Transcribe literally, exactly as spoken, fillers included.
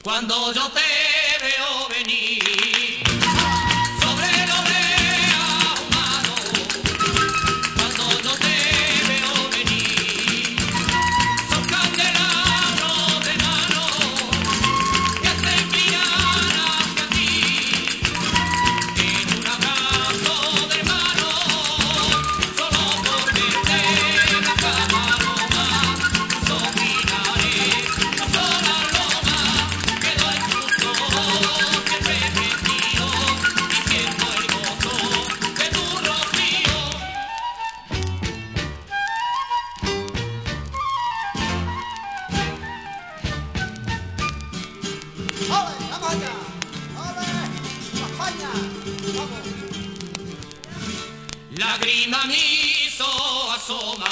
Cuando yo te veo venir sobre la oreja humano, cuando yo te veo venir, son candelabros de mano que se inclinan hacia ti, en un abrazo de hermano, solo por verte la cama nomás, sospiraré la sola loma. Lágrima mi hizo asoma.